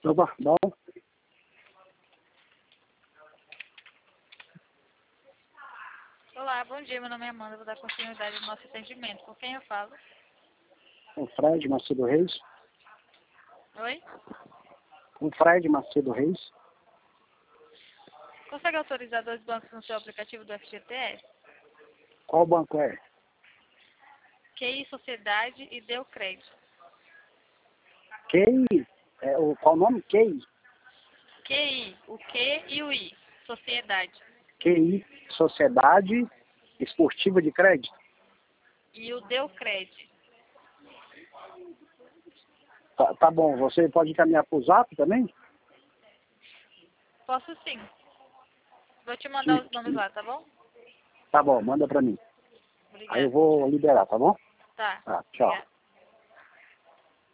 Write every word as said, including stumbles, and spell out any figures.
Opa, bom. Olá, bom dia, meu nome é Amanda, vou dar continuidade ao nosso atendimento. Com quem eu falo? O Fred Macedo Reis. Oi? O Fred Macedo Reis. Consegue autorizar dois bancos no seu aplicativo do F G T S? Qual banco é? Q I Sociedade e Deu Crédito. Q I? É, o, qual o nome? Q I? Q I, o Q e o I, Sociedade. Q I, Sociedade Esportiva de Crédito. E o Deu Crédito. Tá, tá bom, você pode encaminhar para o Zap também? Posso sim. Vou te mandar Que, os nomes que, lá, tá bom? tá bom, manda para mim. Aí eu Obrigada. vou liberar, tá bom? Tá. Tá, tchau. Obrigada.